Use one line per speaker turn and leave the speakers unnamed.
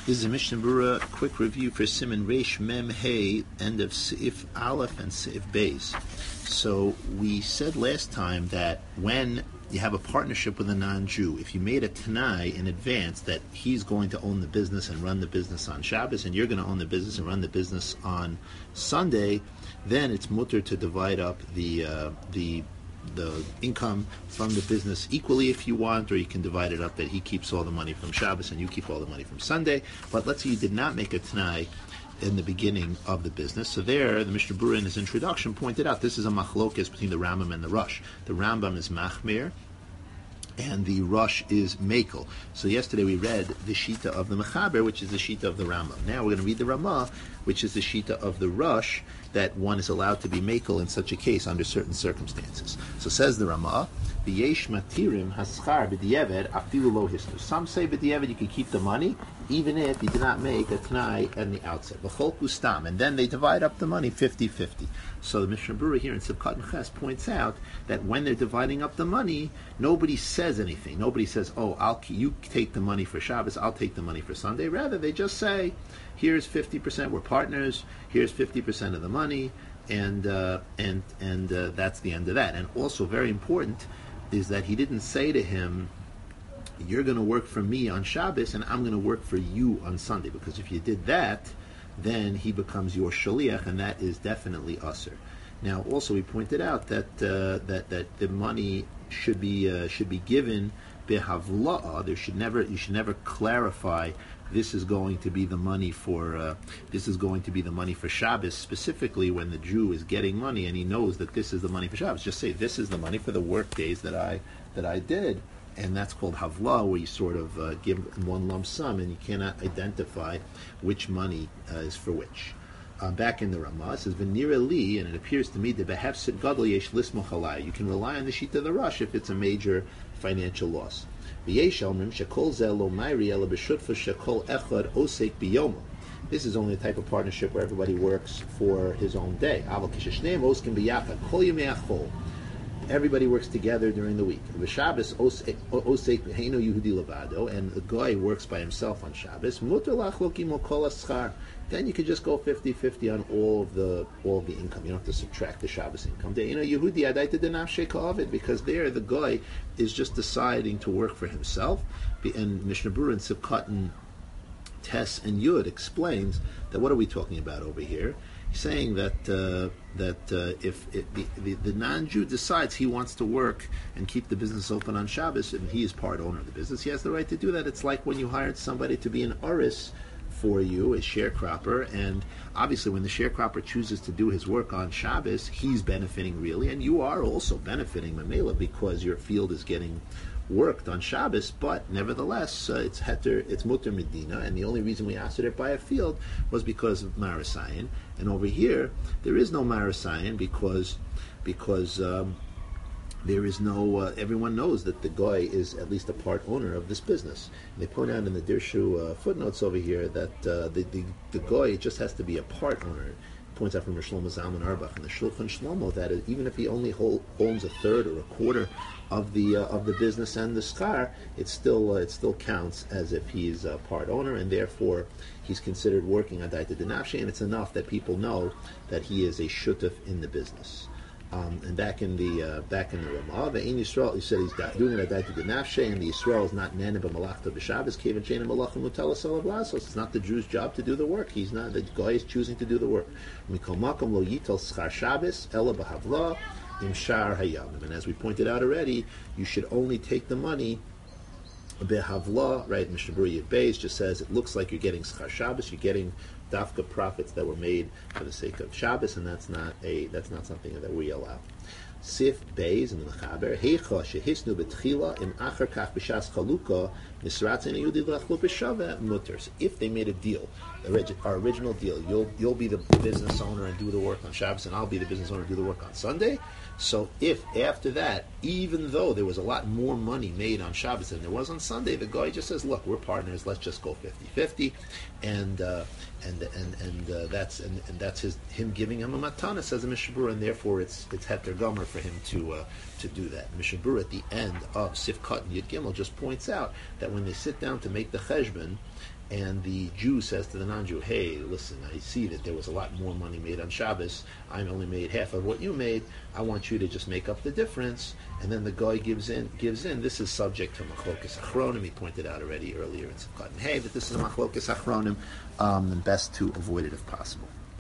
This is a Mishnah Berurah quick review for Siman Reish Mem Hey, end of Seif Aleph and Seif Beis. So we said last time that when you have a partnership with a non-Jew, if you made a Tanai in advance that he's going to own the business and run the business on Shabbos, and you're going to own the business and run the business on Sunday, then it's mutter to divide up the income from the business equally if you want, or you can divide it up that he keeps all the money from Shabbos and you keep all the money from Sunday. But let's say you did not make a Tanai in the beginning of the business. So there, the Mishnah Berurah in his introduction pointed out this is a machlokes between the Rambam and the Rush. The Rambam is machmir, and the Rush is Mekel. So yesterday we read the Shita of the Mechaber, which is the Shita of the Rambam. Now we're going to read the Ramah, which is the Shita of the Rush, that one is allowed to be Mekel in such a case under certain circumstances. So says the Ramah, V'yesh matirim haschar b'diavad afilu lo histu. Some say b'diavad you can keep the money even if you did not make a Tanai in the outset. V'chol kustam. And then they divide up the money 50-50. So the Mishnah Berurah here in Sivkat Ches points out that when they're dividing up the money, nobody says anything. Nobody says, oh, you take the money for Shabbos, I'll take the money for Sunday. Rather, they just say, here's 50%, we're partners, here's 50% of the money, and that's the end of that. And also very important is that he didn't say to him, you're going to work for me on Shabbos and I'm going to work for you on Sunday, because if you did that, then he becomes your shaliach, and that is definitely usher. Now, also we pointed out that that the money should be given behavla'ah. You should never clarify this is going to be the money for Shabbos, specifically when the Jew is getting money and he knows that this is the money for Shabbos. Just say this is the money for the work days that I did. And that's called havla, where you sort of give one lump sum, and you cannot identify which money is for which. Back in the Ramah, it says v'nira li, and it appears to me the behefsid gadol yesh lismoch alai. You can rely on the sheet of the Rush if it's a major financial loss. V'yesh omrim shekol zeh lo mayri ela b'shutfa shekol echad osek biyomo. This is only a type of partnership where everybody works for his own day. Aval kishashneim oskim biyachad kol yemei achol. Everybody works together during the week. Shabbos osek heino Yehudi levado, and the guy works by himself on Shabbos. Mutar lachlokim o kol haschar. Then you could just go 50-50 on all of the income. You don't have to subtract the Shabbos income. Yehudi adaita denafshei ka'avid, because there the guy is just deciding to work for himself. And Mishnah Berurah in Sivkat Tes and Yud explains that what are we talking about over here? Saying that if the non-Jew decides he wants to work and keep the business open on Shabbos, and he is part owner of the business, he has the right to do that. It's like when you hired somebody to be an aris for you, a sharecropper, and obviously when the sharecropper chooses to do his work on Shabbos, he's benefiting really, and you are also benefiting Mamela, because your field is getting worked on Shabbos, but nevertheless it's mutter medina, and the only reason we asked it by a field was because of Marasayan. And over here there is no Marasayan because there is no everyone knows that the guy is at least a part owner of this business. And they point out in the Dirshu footnotes over here that the guy just has to be a part owner. Points out from Shlomo Zalman Auerbach and the Shulchan Shlomo that even if he only owns a third or a quarter of the business and the schar, it still counts as if he's a part owner, and therefore he's considered working on Daita Denafshe, and it's enough that people know that he is a shutuf in the business. And back in the Ramah, the Ein Yisrael, he said he's doing it Daita Denafshe, and the Yisrael is not nene b'malachta b'Shabbos kevin she'ein malachim mutalas alav lasos. It's not the Jew's job to do the work. He's not. The guy is choosing to do the work. Mikol makom lo yitel schar Shabbos ela b'havla im shar hayamim. And as we pointed out already, you should only take the money behavla. Right? Mishnah Berurah Yud Beis just says it looks like you're getting schar Shabbos. You're getting dafka profits that were made for the sake of Shabbos, and that's not something that we allow. Sif Beis in the Mechaber Heicha shehisnu betchila im achar kach b'shas chaluka nisratzin Yehudi l'achlu b'shaveh mutters. If they made a deal, our original deal, you'll be the business owner and do the work on Shabbos, and I'll be the business owner and do the work on Sunday. So if after that, even though there was a lot more money made on Shabbos than there was on Sunday, the guy just says, look, we're partners, let's just go 50-50, and that's him giving him a matana, says the Mishnah Berurah, and therefore it's heter gomer for him to do that. Mishnah Berurah at the end of Sifkat and Yud Gimel just points out that when they sit down to make the cheshbon, and the Jew says to the non-Jew, "Hey, listen, I see that there was a lot more money made on Shabbos. I only made half of what you made. I want you to just make up the difference." And then the guy gives in. This is subject to machlokas achronim. He pointed out already earlier in Simchat and Hey that this is a machlokas achronim, and best to avoid it if possible.